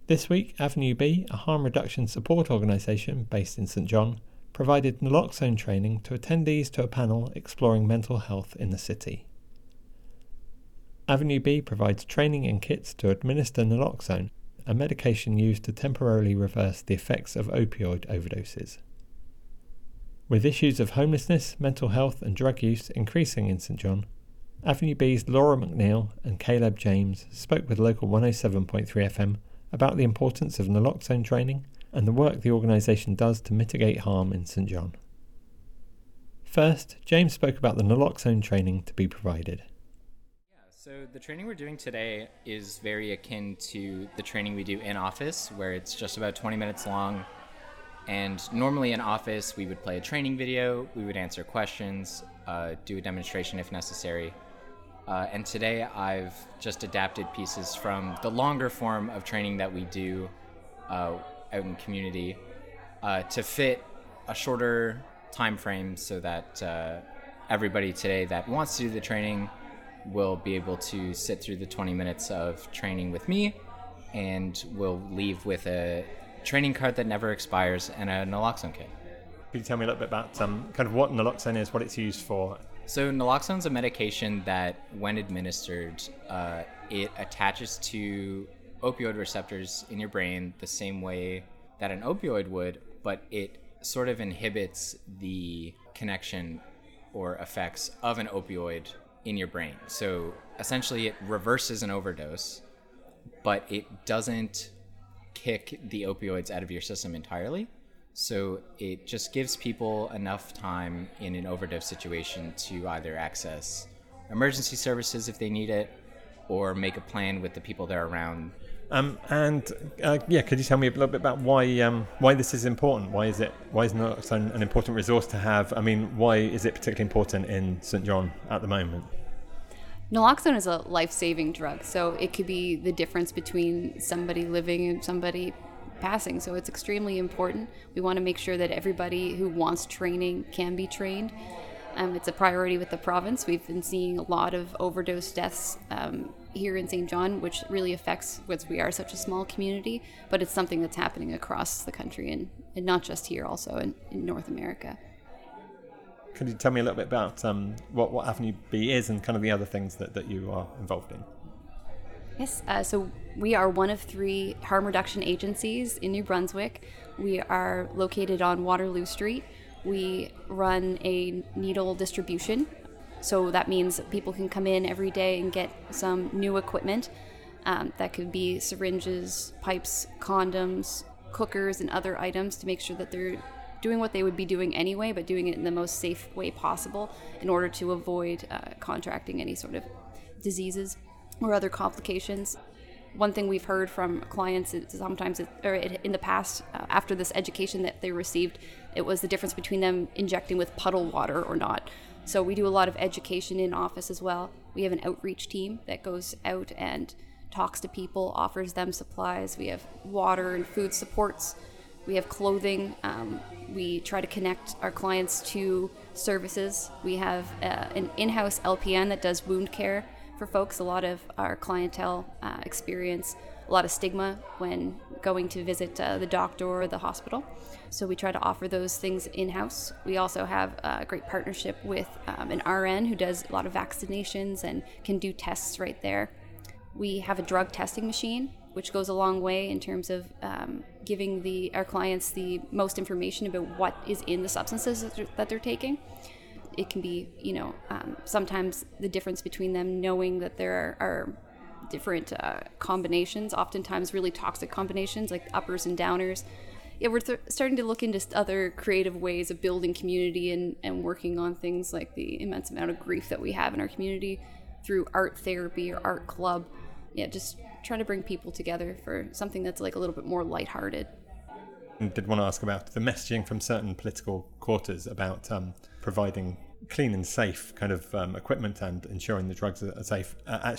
This week, Avenue B, a harm reduction support organisation based in St John, provided naloxone training to attendees to a panel exploring mental health in the city. Avenue B provides training and kits to administer naloxone, a medication used to temporarily reverse the effects of opioid overdoses. With issues of homelessness, mental health and drug use increasing in St John, Avenue B's Laura McNeil and Caleb James spoke with local 107.3 FM about the importance of naloxone training and the work the organisation does to mitigate harm in St John. First, James spoke about the naloxone training to be provided. So the training we're doing today is very akin to the training we do in office, where it's just about 20 minutes long. And normally in office, we would play a training video, we would answer questions, do a demonstration if necessary. And today I've just adapted pieces from the longer form of training that we do out in community to fit a shorter time frame so that everybody today that wants to do the training will be able to sit through the 20 minutes of training with me, and will leave with a training card that never expires and a naloxone kit. Could you tell me a little bit about kind of what naloxone is, what it's used for? So naloxone is a medication that, when administered, it attaches to opioid receptors in your brain the same way that an opioid would, but it sort of inhibits the connection or effects of an opioid in your brain. So essentially it reverses an overdose, but it doesn't kick the opioids out of your system entirely. So it just gives people enough time in an overdose situation to either access emergency services if they need it, or make a plan with the people they're around. Could you tell me a little bit about why this is important? Why is naloxone an important resource to have? I mean, why is it particularly important in St John at the moment? Naloxone is a life-saving drug, so it could be the difference between somebody living and somebody passing. So it's extremely important. We want to make sure that everybody who wants training can be trained. It's a priority with the province. We've been seeing a lot of overdose deaths here in St. John, which really affects, which we are such a small community, but it's something that's happening across the country and not just here, also in North America. Could you tell me a little bit about what Avenue B is and kind of the other things that you are involved in? Yes, so we are one of 3 harm reduction agencies in New Brunswick. We are located on Waterloo Street. We run a needle distribution, so that means people can come in every day and get some new equipment. That could be syringes, pipes, condoms, cookers, and other items to make sure that they're doing what they would be doing anyway, but doing it in the most safe way possible in order to avoid contracting any sort of diseases or other complications. One thing we've heard from clients is sometimes, in the past, after this education that they received, it was the difference between them injecting with puddle water or not. So we do a lot of education in office as well. We have an outreach team that goes out and talks to people, offers them supplies. We have water and food supports. We have clothing. We try to connect our clients to services. We have an in-house LPN that does wound care for folks. A lot of our clientele experience a lot of stigma when going to visit the doctor or the hospital. So we try to offer those things in-house. We also have a great partnership with an RN who does a lot of vaccinations and can do tests right there. We have a drug testing machine, which goes a long way in terms of giving our clients the most information about what is in the substances that they're taking. It can be, sometimes the difference between them knowing that there are different combinations, oftentimes really toxic combinations like uppers and downers. Yeah, we're starting to look into other creative ways of building community and working on things like the immense amount of grief that we have in our community through art therapy or art club. Yeah, just trying to bring people together for something that's like a little bit more lighthearted. I did want to ask about the messaging from certain political quarters about providing clean and safe kind of equipment and ensuring the drugs are safe.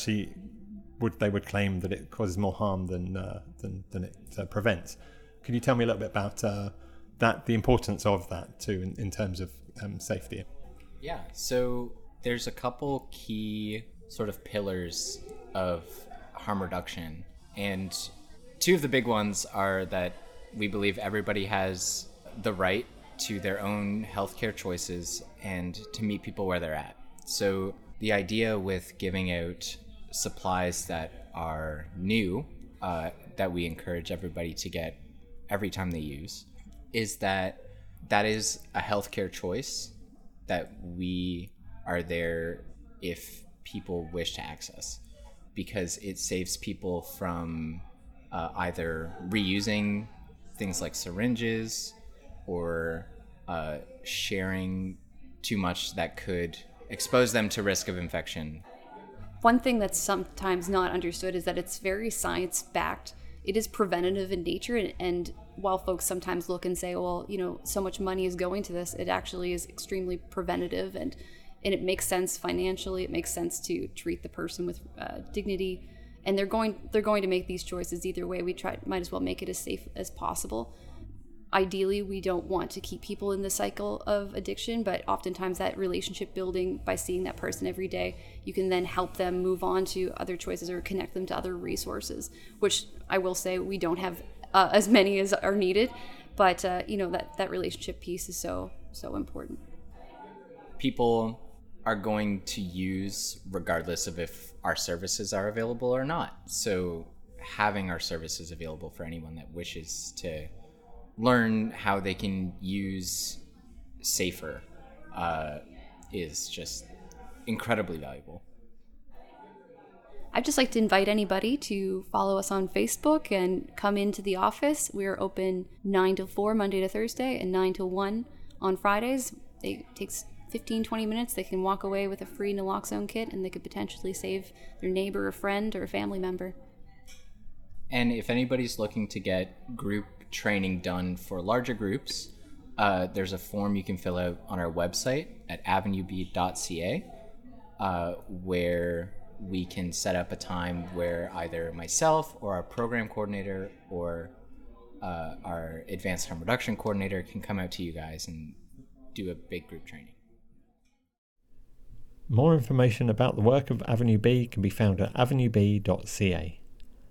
They would claim that it causes more harm than it prevents. Could you tell me a little bit about the importance of that too in terms of safety? Yeah, so there's a couple key sort of pillars of harm reduction, and Two of the big ones are that we believe everybody has the right to their own healthcare choices and to meet people where they're at. So the idea with giving out supplies that are new, that we encourage everybody to get every time they use, is that is a healthcare choice that we are there if people wish to access, because it saves people from either reusing things like syringes or sharing too much that could expose them to risk of infection. One thing that's sometimes not understood is that it's very science-backed. It is preventative in nature, and while folks sometimes look and say, well, so much money is going to this, it actually is extremely preventative, and it makes sense financially. It makes sense to treat the person with dignity, and they're going to make these choices either way. Might as well make it as safe as possible. Ideally, we don't want to keep people in the cycle of addiction, but oftentimes that relationship building, by seeing that person every day, you can then help them move on to other choices or connect them to other resources, which I will say we don't have as many as are needed, but that relationship piece is so important. People are going to use regardless of if our services are available or not. So having our services available for anyone that wishes to learn how they can use safer is just incredibly valuable. I'd just like to invite anybody to follow us on Facebook and come into the office. We're open 9 to 4 Monday to Thursday and 9 to 1 on Fridays. It takes 15-20 minutes. They can walk away with a free naloxone kit, and they could potentially save their neighbor, a friend, or a family member. And if anybody's looking to get group training done for larger groups, there's a form you can fill out on our website at avenueb.ca, where we can set up a time where either myself or our program coordinator or our advanced harm reduction coordinator can come out to you guys and do a big group training. More information about the work of Avenue B can be found at avenueb.ca.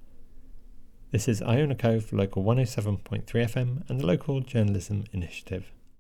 This is Iona Cove for Local 107.3 FM and the Local Journalism Initiative.